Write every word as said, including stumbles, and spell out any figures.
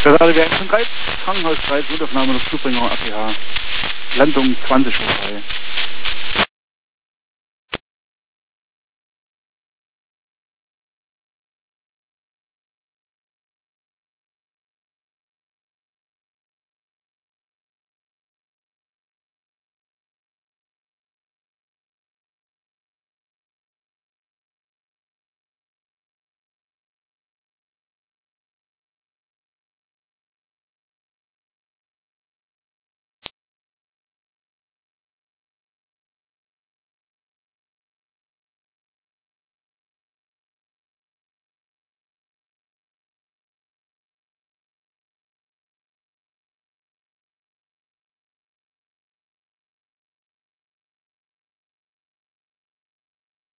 Gerade wir sind drei, Krankenhaus drei, Notaufnahme, Luftzubringer, A P H. Landung zwanzig Uhr drei.